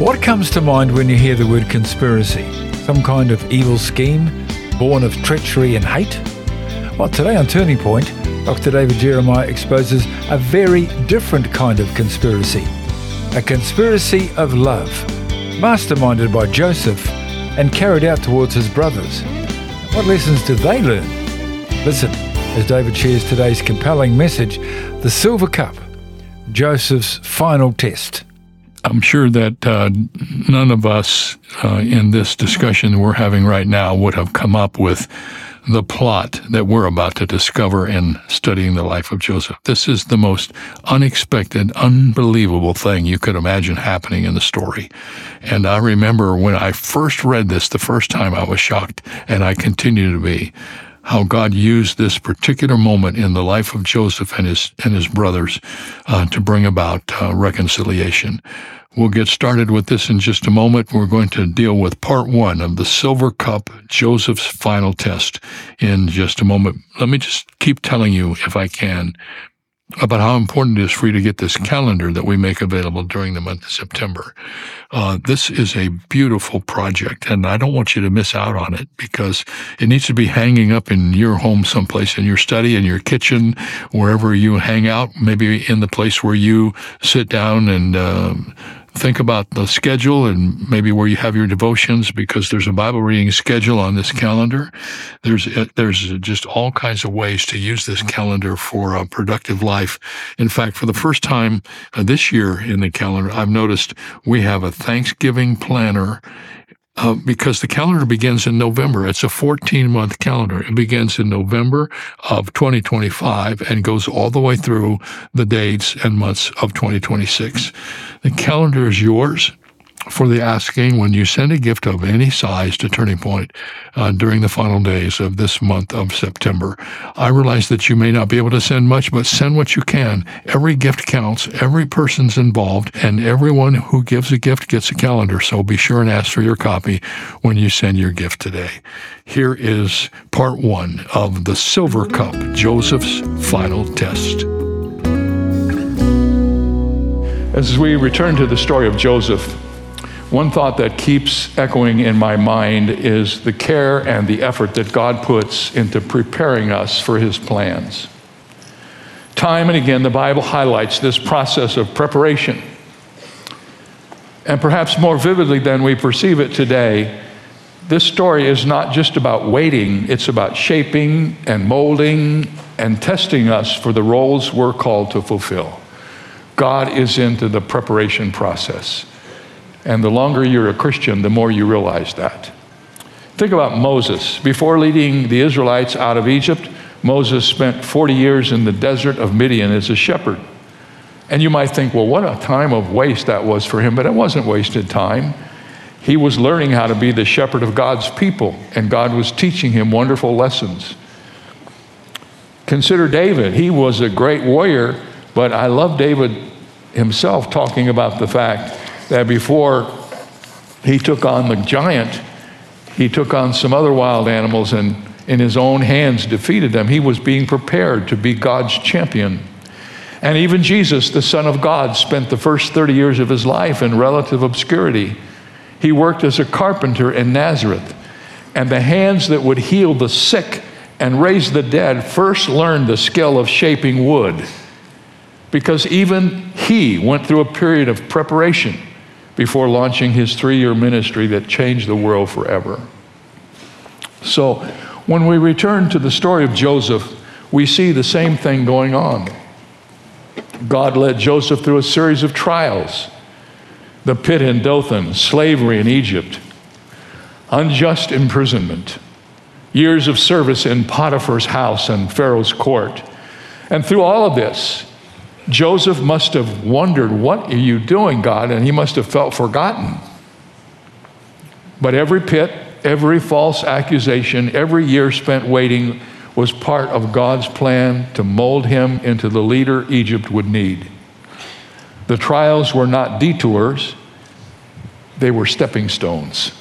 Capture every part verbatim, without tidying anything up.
What comes to mind when you hear the word conspiracy? Some kind of evil scheme, born of treachery and hate? Well, today on Turning Point, Doctor David Jeremiah exposes a very different kind of conspiracy. A conspiracy of love, masterminded by Joseph and carried out towards his brothers. What lessons did they learn? Listen as David shares today's compelling message, The Silver Cup, Joseph's final test. I'm sure that uh, none of us uh, in this discussion we're having right now would have come up with the plot that we're about to discover in studying the life of Joseph. This is the most unexpected, unbelievable thing you could imagine happening in the story. And I remember when I first read this the first time, I was shocked, and I continue to be, how God used this particular moment in the life of Joseph and his and his brothers uh, to bring about uh, reconciliation. We'll get started with this in just a moment. We're going to deal with part one of the Silver Cup, Joseph's final test, in just a moment. Let me just keep telling you, if I can, about how important it is for you to get this calendar that we make available during the month of September. Uh, this is a beautiful project, and I don't want you to miss out on it because it needs to be hanging up in your home someplace, in your study, in your kitchen, wherever you hang out, maybe in the place where you sit down and uh, think about the schedule and maybe where you have your devotions, because there's a Bible reading schedule on this calendar. There's there's just all kinds of ways to use this calendar for a productive life. In fact, for the first time uh, this year in the calendar, I've noticed we have a Thanksgiving planner Uh, because the calendar begins in November. It's a fourteen-month calendar. It begins in November of twenty twenty-five and goes all the way through the dates and months of twenty twenty-six. The calendar is yours for the asking when you send a gift of any size to Turning Point uh, during the final days of this month of September. I realize that you may not be able to send much, but send what you can. Every gift counts. Every person's involved, and everyone who gives a gift gets a calendar, so be sure and ask for your copy when you send your gift today. Here is part one of the Silver Cup, Joseph's final test. As we return to the story of Joseph, one thought that keeps echoing in my mind is the care and the effort that God puts into preparing us for his plans. Time and again, the Bible highlights this process of preparation. And perhaps more vividly than we perceive it today, this story is not just about waiting, it's about shaping and molding and testing us for the roles we're called to fulfill. God is into the preparation process. And the longer you're a Christian, the more you realize that. Think about Moses. Before leading the Israelites out of Egypt, Moses spent forty years in the desert of Midian as a shepherd. And you might think, well, what a time of waste that was for him, but it wasn't wasted time. He was learning how to be the shepherd of God's people, and God was teaching him wonderful lessons. Consider David. He was a great warrior, but I love David himself talking about the fact that before he took on the giant, he took on some other wild animals and in his own hands defeated them. He was being prepared to be God's champion. And even Jesus, the Son of God, spent the first thirty years of his life in relative obscurity. He worked as a carpenter in Nazareth, and the hands that would heal the sick and raise the dead first learned the skill of shaping wood, because even he went through a period of preparation before launching his three-year ministry that changed the world forever. So when we return to the story of Joseph, we see the same thing going on. God led Joseph through a series of trials: the pit in Dothan, slavery in Egypt, unjust imprisonment, years of service in Potiphar's house and Pharaoh's court. And through all of this, Joseph must have wondered, what are you doing, God? And he must have felt forgotten. But every pit, every false accusation, every year spent waiting was part of God's plan to mold him into the leader Egypt would need. The trials were not detours, they were stepping stones.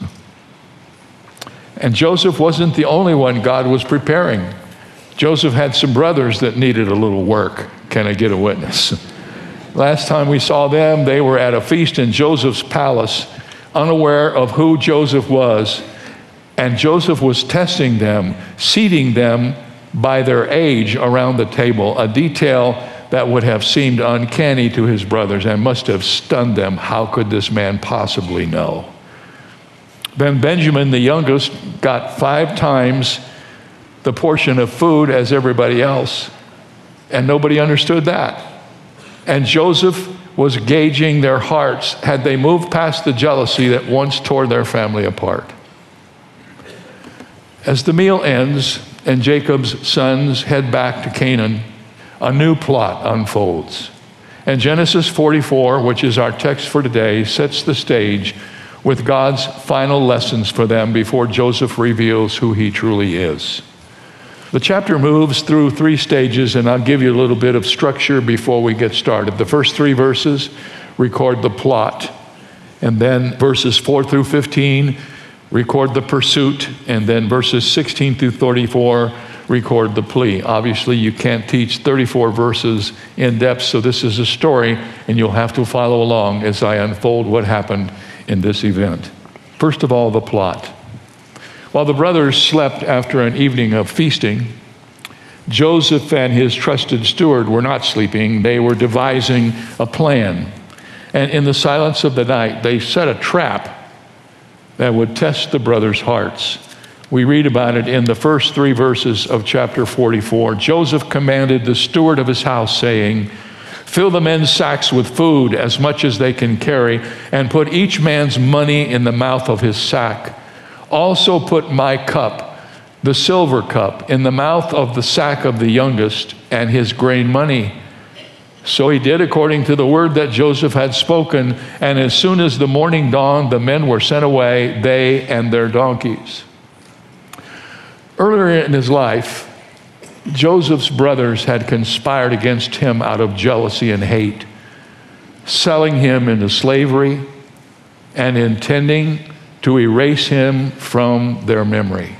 And Joseph wasn't the only one God was preparing. Joseph had some brothers that needed a little work. Can I get a witness? Last time we saw them, they were at a feast in Joseph's palace, unaware of who Joseph was. And Joseph was testing them, seating them by their age around the table, a detail that would have seemed uncanny to his brothers and must have stunned them. How could this man possibly know? Then Benjamin, the youngest, got five times the portion of food as everybody else, and nobody understood that. And Joseph was gauging their hearts. Had they moved past the jealousy that once tore their family apart? As the meal ends and Jacob's sons head back to Canaan, a new plot unfolds. And Genesis forty-four, which is our text for today, sets the stage with God's final lessons for them before Joseph reveals who he truly is. The chapter moves through three stages, and I'll give you a little bit of structure before we get started. The first three verses record the plot, and then verses four through fifteen record the pursuit, and then verses sixteen through thirty-four record the plea. Obviously, you can't teach thirty-four verses in depth, so this is a story, and you'll have to follow along as I unfold what happened in this event. First of all, the plot. While the brothers slept after an evening of feasting, Joseph and his trusted steward were not sleeping. They were devising a plan. And in the silence of the night, they set a trap that would test the brothers' hearts. We read about it in the first three verses of chapter forty-four. Joseph commanded the steward of his house, saying, "Fill the men's sacks with food, as much as they can carry, and put each man's money in the mouth of his sack. Also put my cup, the silver cup, in the mouth of the sack of the youngest, and his grain money." So he did according to the word that Joseph had spoken, and as soon as the morning dawned, the men were sent away, they and their donkeys. Earlier in his life, Joseph's brothers had conspired against him out of jealousy and hate, selling him into slavery and intending to erase him from their memory.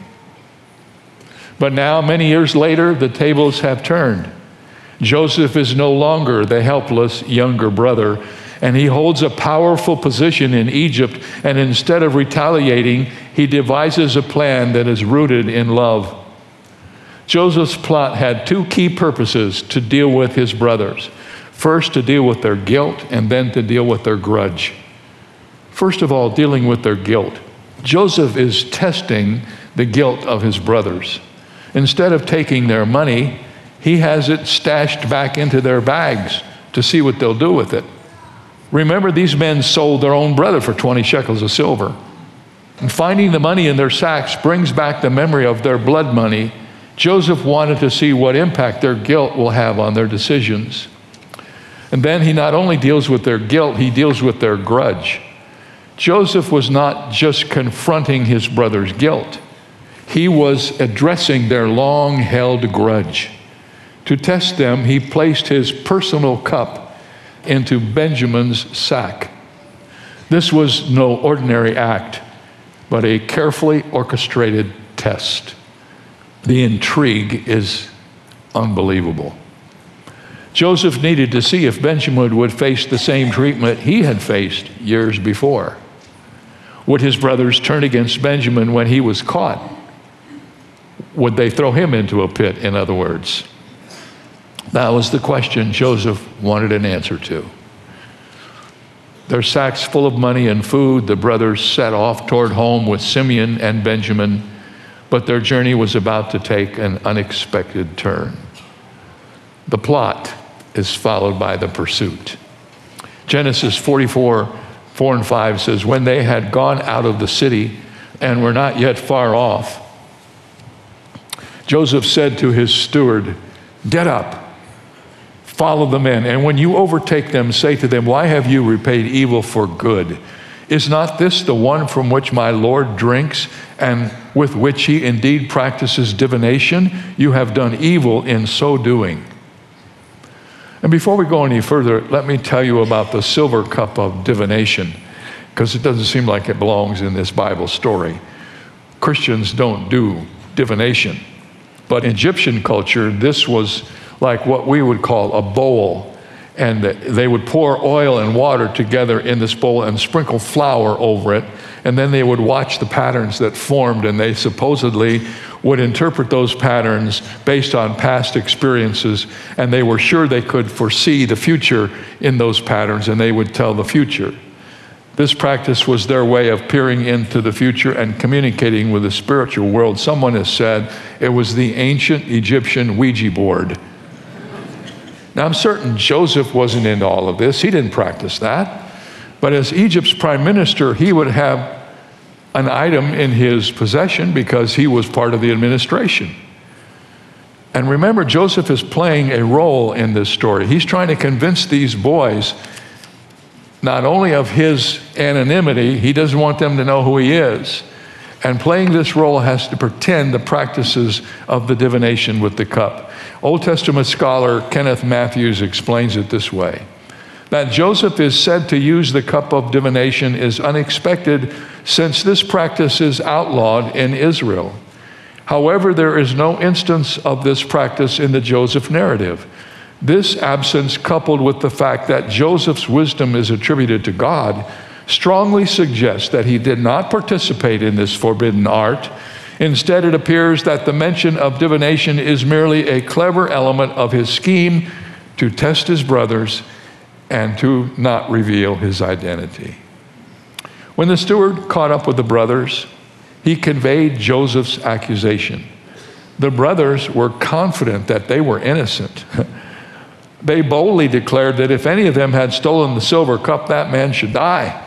But now, many years later, the tables have turned. Joseph is no longer the helpless younger brother, and he holds a powerful position in Egypt, and instead of retaliating, he devises a plan that is rooted in love. Joseph's plot had two key purposes to deal with his brothers. First, to deal with their guilt, and then to deal with their grudge. First of all, dealing with their guilt. Joseph is testing the guilt of his brothers. Instead of taking their money, he has it stashed back into their bags to see what they'll do with it. Remember, these men sold their own brother for twenty shekels of silver. And finding the money in their sacks brings back the memory of their blood money. Joseph wanted to see what impact their guilt will have on their decisions. And then he not only deals with their guilt, he deals with their grudge. Joseph was not just confronting his brother's guilt. He was addressing their long-held grudge. To test them, he placed his personal cup into Benjamin's sack. This was no ordinary act, but a carefully orchestrated test. The intrigue is unbelievable. Joseph needed to see if Benjamin would face the same treatment he had faced years before. Would his brothers turn against Benjamin when he was caught? Would they throw him into a pit, in other words? That was the question Joseph wanted an answer to. Their sacks full of money and food, the brothers set off toward home with Simeon and Benjamin, but their journey was about to take an unexpected turn. The plot is followed by the pursuit. Genesis forty-four, four and five says, "When they had gone out of the city and were not yet far off, Joseph said to his steward, 'Get up, follow the men, and when you overtake them, say to them, why have you repaid evil for good? Is not this the one from which my Lord drinks, and with which he indeed practices divination? You have done evil in so doing.'" And before we go any further, let me tell you about the silver cup of divination, because it doesn't seem like it belongs in this Bible story. Christians don't do divination. But in Egyptian culture, this was like what we would call a bowl. And they would pour oil and water together in this bowl and sprinkle flour over it. And then they would watch the patterns that formed, and they supposedly would interpret those patterns based on past experiences. And they were sure they could foresee the future in those patterns, and they would tell the future. This practice was their way of peering into the future and communicating with the spiritual world. Someone has said it was the ancient Egyptian Ouija board. Now, I'm certain Joseph wasn't into all of this. He didn't practice that. But as Egypt's prime minister, he would have an item in his possession because he was part of the administration. And remember, Joseph is playing a role in this story. He's trying to convince these boys not only of his anonymity, he doesn't want them to know who he is. And playing this role has to pretend the practices of the divination with the cup. Old Testament scholar Kenneth Matthews explains it this way: that Joseph is said to use the cup of divination is unexpected, since this practice is outlawed in Israel. However, there is no instance of this practice in the Joseph narrative. This absence, coupled with the fact that Joseph's wisdom is attributed to God, strongly suggests that he did not participate in this forbidden art. Instead, it appears that the mention of divination is merely a clever element of his scheme to test his brothers and to not reveal his identity. When the steward caught up with the brothers, he conveyed Joseph's accusation. The brothers were confident that they were innocent. They boldly declared that if any of them had stolen the silver cup, that man should die,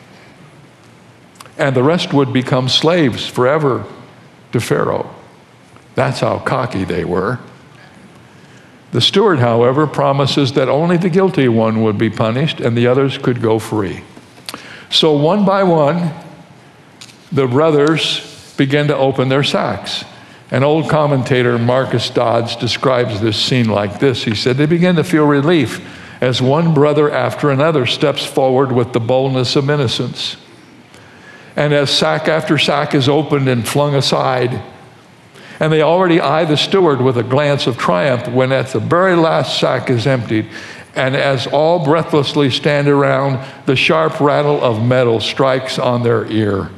and the rest would become slaves forever to Pharaoh. That's how cocky they were. The steward, however, promises that only the guilty one would be punished and the others could go free. So one by one, the brothers began to open their sacks. An old commentator, Marcus Dodds, describes this scene like this. He said, they began to feel relief as one brother after another steps forward with the boldness of innocence. And as sack after sack is opened and flung aside, and they already eye the steward with a glance of triumph when at the very last sack is emptied, and as all breathlessly stand around, the sharp rattle of metal strikes on their ear,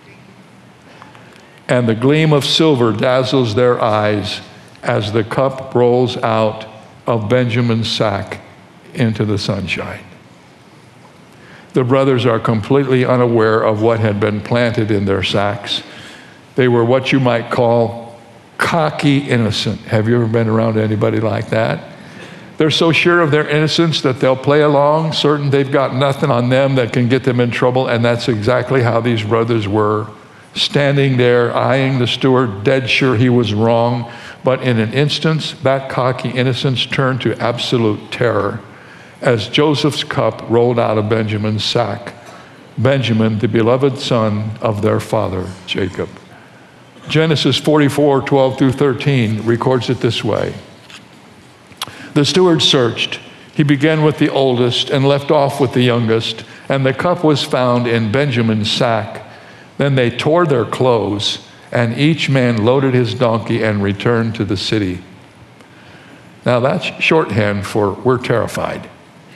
and the gleam of silver dazzles their eyes as the cup rolls out of Benjamin's sack into the sunshine. The brothers are completely unaware of what had been planted in their sacks. They were what you might call cocky innocent. Have you ever been around anybody like that? They're so sure of their innocence that they'll play along, certain they've got nothing on them that can get them in trouble, and that's exactly how these brothers were, standing there eyeing the steward, dead sure he was wrong. But in an instant, that cocky innocence turned to absolute terror as Joseph's cup rolled out of Benjamin's sack. Benjamin, the beloved son of their father, Jacob. Genesis forty-four, twelve through thirteen records it this way. The steward searched. He began with the oldest and left off with the youngest, and the cup was found in Benjamin's sack. Then they tore their clothes, and each man loaded his donkey and returned to the city. Now that's shorthand for we're terrified.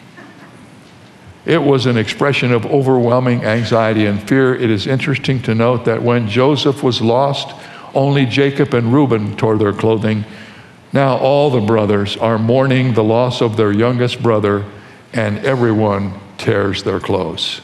It was an expression of overwhelming anxiety and fear. It is interesting to note that when Joseph was lost, only Jacob and Reuben tore their clothing. Now all the brothers are mourning the loss of their youngest brother, and everyone tears their clothes.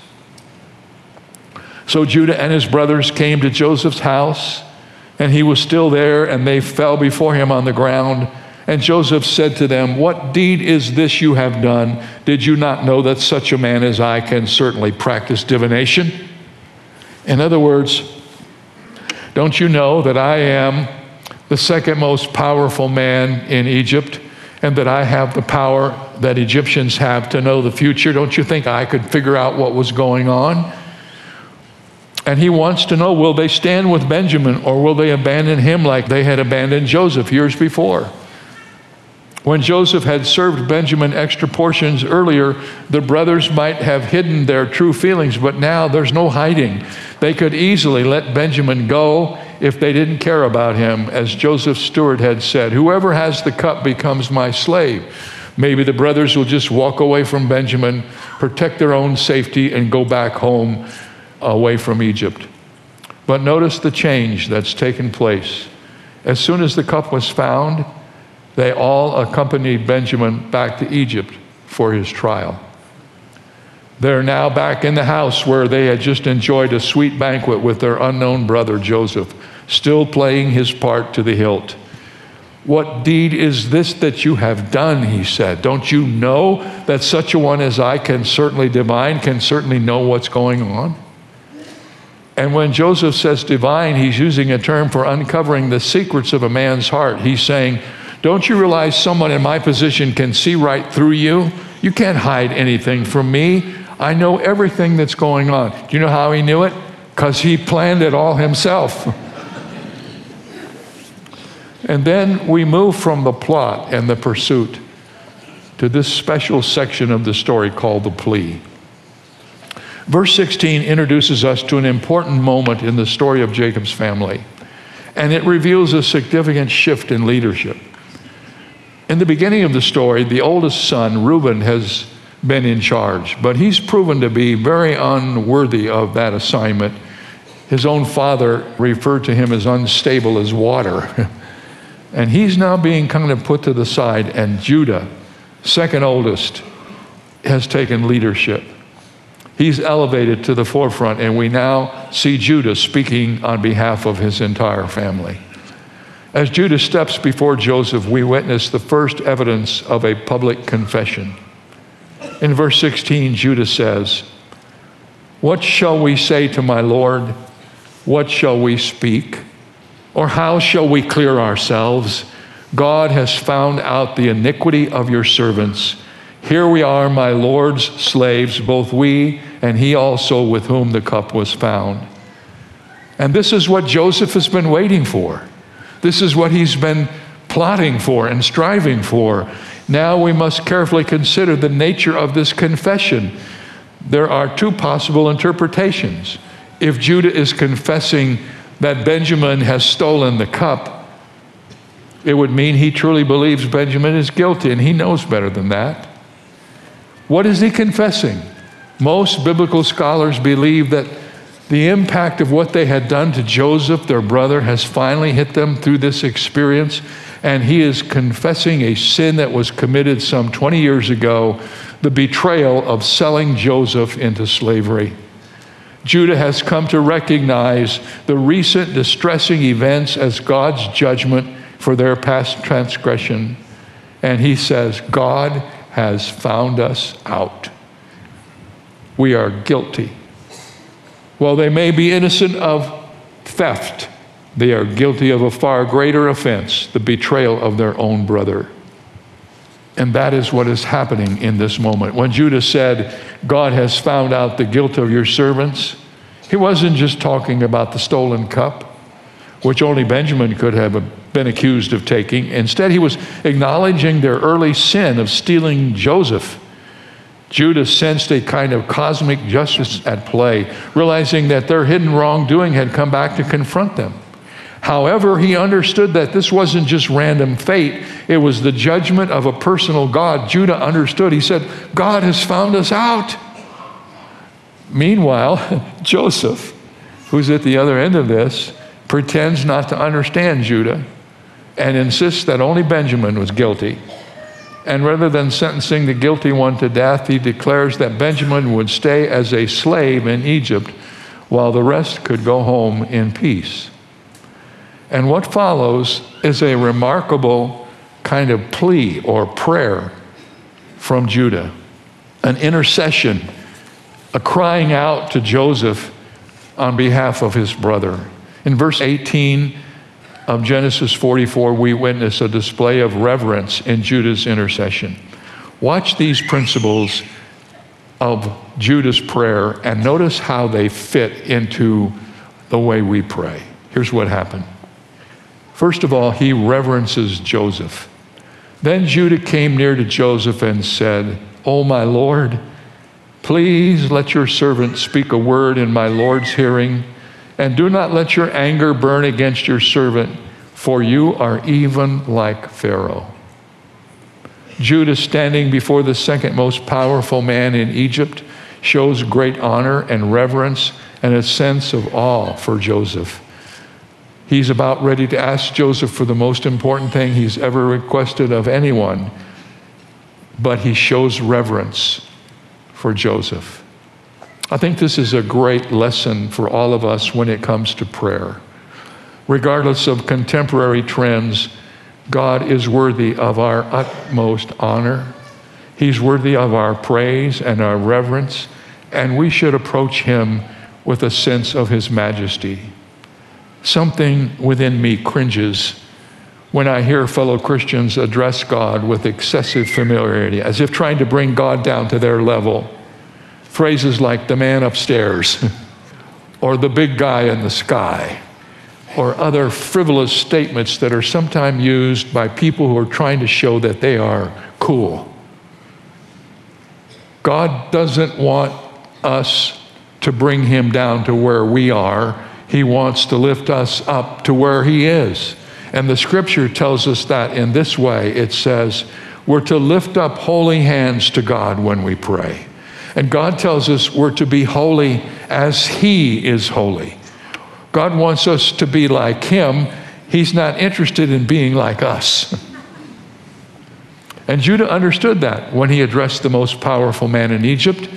So Judah and his brothers came to Joseph's house, and he was still there, and they fell before him on the ground. And Joseph said to them, "What deed is this you have done? Did you not know that such a man as I can certainly practice divination?" In other words, don't you know that I am the second most powerful man in Egypt, and that I have the power that Egyptians have to know the future? Don't you think I could figure out what was going on? And he wants to know, will they stand with Benjamin, or will they abandon him like they had abandoned Joseph years before? When Joseph had served Benjamin extra portions earlier, the brothers might have hidden their true feelings, but now there's no hiding. They could easily let Benjamin go if they didn't care about him. As Joseph's steward had said, "Whoever has the cup becomes my slave." Maybe the brothers will just walk away from Benjamin, protect their own safety, and go back home away from Egypt. But notice the change that's taken place. As soon as the cup was found, they all accompanied Benjamin back to Egypt for his trial. They're now back in the house where they had just enjoyed a sweet banquet with their unknown brother Joseph, still playing his part to the hilt. "What deed is this that you have done?" he said. "Don't you know that such a one as I can certainly divine, can certainly know what's going on?" And when Joseph says divine, he's using a term for uncovering the secrets of a man's heart. He's saying, don't you realize someone in my position can see right through you? You can't hide anything from me. I know everything that's going on. Do you know how he knew it? Because he planned it all himself. And then we move from the plot and the pursuit to this special section of the story called the plea. Verse sixteen introduces us to an important moment in the story of Jacob's family, and it reveals a significant shift in leadership. In the beginning of the story, the oldest son, Reuben, has been in charge, but he's proven to be very unworthy of that assignment. His own father referred to him as unstable as water. And he's now being kind of put to the side, and Judah, second oldest, has taken leadership. He's elevated to the forefront, and we now see Judah speaking on behalf of his entire family. As Judah steps before Joseph, we witness the first evidence of a public confession. In verse sixteen, Judah says, "What shall we say to my Lord? What shall we speak? Or how shall we clear ourselves? God has found out the iniquity of your servants. Here we are, my Lord's slaves, both we and he also with whom the cup was found." And this is what Joseph has been waiting for. This is what he's been plotting for and striving for. Now we must carefully consider the nature of this confession. There are two possible interpretations. If Judah is confessing that Benjamin has stolen the cup, it would mean he truly believes Benjamin is guilty, and he knows better than that. What is he confessing? Most biblical scholars believe that the impact of what they had done to Joseph, their brother, has finally hit them through this experience, and he is confessing a sin that was committed some twenty years ago, the betrayal of selling Joseph into slavery. Judah has come to recognize the recent distressing events as God's judgment for their past transgression. And he says, God has found us out. We are guilty. While they may be innocent of theft, they are guilty of a far greater offense, the betrayal of their own brother. And that is what is happening in this moment. When Judah said, God has found out the guilt of your servants, he wasn't just talking about the stolen cup, which only Benjamin could have been accused of taking. Instead, he was acknowledging their early sin of stealing Joseph. Judah sensed a kind of cosmic justice at play, realizing that their hidden wrongdoing had come back to confront them. However, he understood that this wasn't just random fate. It was the judgment of a personal God. Judah understood. He said, God has found us out. Meanwhile, Joseph, who's at the other end of this, pretends not to understand Judah and insists that only Benjamin was guilty. And rather than sentencing the guilty one to death, he declares that Benjamin would stay as a slave in Egypt while the rest could go home in peace. And what follows is a remarkable kind of plea or prayer from Judah, an intercession, a crying out to Joseph on behalf of his brother. In verse eighteen of Genesis forty-four, we witness a display of reverence in Judah's intercession. Watch these principles of Judah's prayer and notice how they fit into the way we pray. Here's what happened. First of all, he reverences Joseph. Then Judah came near to Joseph and said, "O my Lord, please let your servant speak a word in my Lord's hearing, and do not let your anger burn against your servant, for you are even like Pharaoh." Judah, standing before the second most powerful man in Egypt, shows great honor and reverence and a sense of awe for Joseph. He's about ready to ask Joseph for the most important thing he's ever requested of anyone, but he shows reverence for Joseph. I think this is a great lesson for all of us when it comes to prayer. Regardless of contemporary trends, God is worthy of our utmost honor. He's worthy of our praise and our reverence, and we should approach him with a sense of his majesty. Something within me cringes when I hear fellow Christians address God with excessive familiarity, as if trying to bring God down to their level. Phrases like the man upstairs, or the big guy in the sky, or other frivolous statements that are sometimes used by people who are trying to show that they are cool. God doesn't want us to bring him down to where we are. He wants to lift us up to where he is. And the scripture tells us that in this way. It says, we're to lift up holy hands to God when we pray. And God tells us we're to be holy as he is holy. God wants us to be like him. He's not interested in being like us. And Judah understood that when he addressed the most powerful man in Egypt.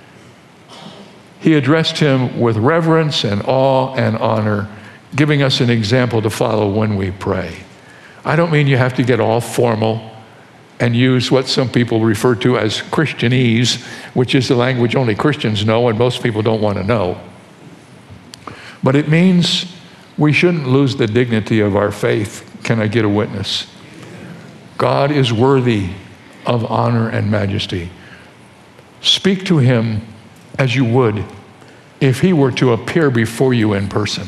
He addressed him with reverence and awe and honor, giving us an example to follow when we pray. I don't mean you have to get all formal and use what some people refer to as Christianese, which is the language only Christians know and most people don't want to know. But it means we shouldn't lose the dignity of our faith. Can I get a witness? God is worthy of honor and majesty. Speak to him as you would if he were to appear before you in person.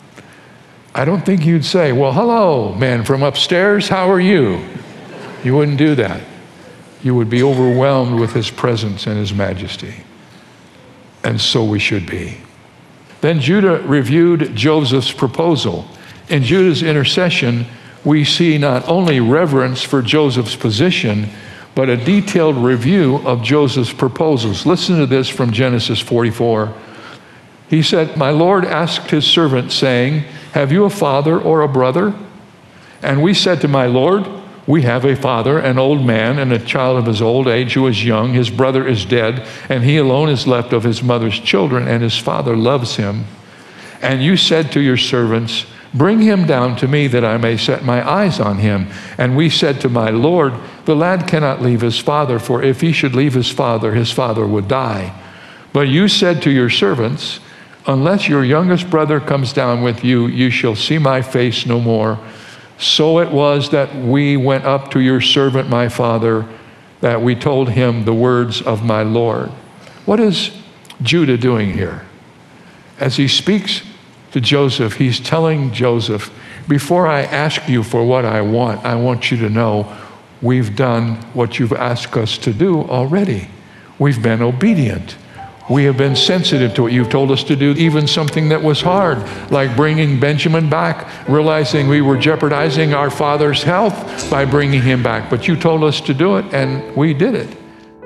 I don't think you'd say, well, hello, man from upstairs, how are you? You wouldn't do that. You would be overwhelmed with his presence and his majesty. And so we should be. Then Judah reviewed Joseph's proposal. In Judah's intercession, we see not only reverence for Joseph's position, but a detailed review of Joseph's proposals. Listen to this from Genesis forty-four. He said, my Lord asked his servant, saying, have you a father or a brother? And we said to my Lord, we have a father, an old man, and a child of his old age who is young. His brother is dead, and he alone is left of his mother's children, and his father loves him. And you said to your servants, bring him down to me that I may set my eyes on him. And we said to my Lord, the lad cannot leave his father, for if he should leave his father, his father would die. But you said to your servants, unless your youngest brother comes down with you, you shall see my face no more. So it was that we went up to your servant, my father, that we told him the words of my Lord. What is Judah doing here? As he speaks to Joseph, he's telling Joseph, before I ask you for what I want, I want you to know we've done what you've asked us to do already. We've been obedient. We have been sensitive to what you've told us to do, even something that was hard, like bringing Benjamin back, realizing we were jeopardizing our father's health by bringing him back. But you told us to do it, and we did it.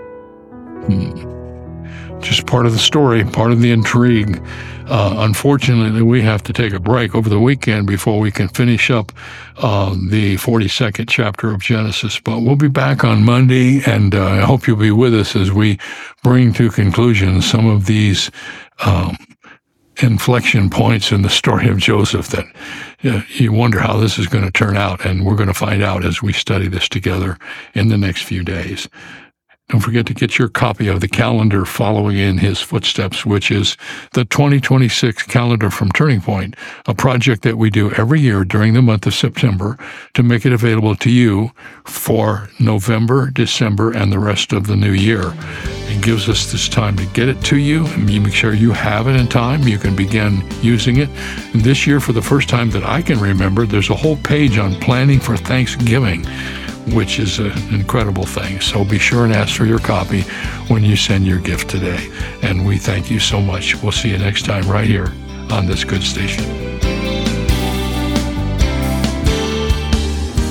Hmm. Just part of the story, part of the intrigue. Uh, unfortunately, we have to take a break over the weekend before we can finish up uh, the forty-second chapter of Genesis. But we'll be back on Monday, and uh, I hope you'll be with us as we bring to conclusion some of these um, inflection points in the story of Joseph that uh, you wonder how this is going to turn out, and we're going to find out as we study this together in the next few days. Don't forget to get your copy of the calendar following in his footsteps, which is the twenty twenty-six calendar from Turning Point, a project that we do every year during the month of September to make it available to you for November, December, and the rest of the new year. It gives us this time to get it to you, and you make sure you have it in time. You can begin using it. And this year, for the first time that I can remember, there's a whole page on planning for Thanksgiving, which is an incredible thing. So be sure and ask for your copy when you send your gift today. And we thank you so much. We'll see you next time right here on this good station.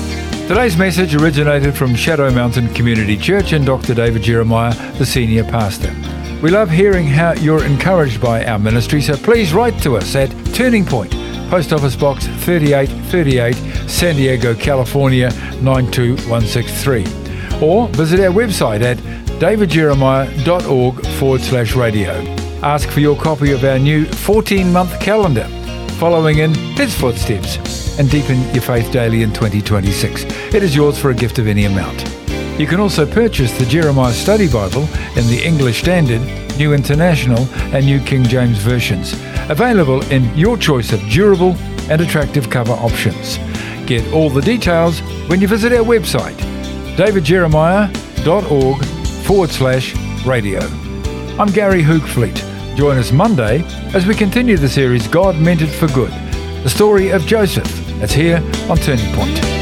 Today's message originated from Shadow Mountain Community Church and Doctor David Jeremiah, the senior pastor. We love hearing how you're encouraged by our ministry, so please write to us at Turning Point, Post Office Box thirty-eight thirty-eight, San Diego, California nine two one six three. Or visit our website at davidjeremiah.org forward slash radio. Ask for your copy of our new fourteen-month calendar, following in his footsteps, and deepen your faith daily in twenty twenty-six. It is yours for a gift of any amount. You can also purchase the Jeremiah Study Bible in the English Standard, New International and New King James versions, available in your choice of durable and attractive cover options. Get all the details when you visit our website, davidjeremiah.org forward slash radio. I'm Gary Hoogfleet. Join us Monday as we continue the series God Meant It for Good, the story of Joseph. That's here on Turning Point.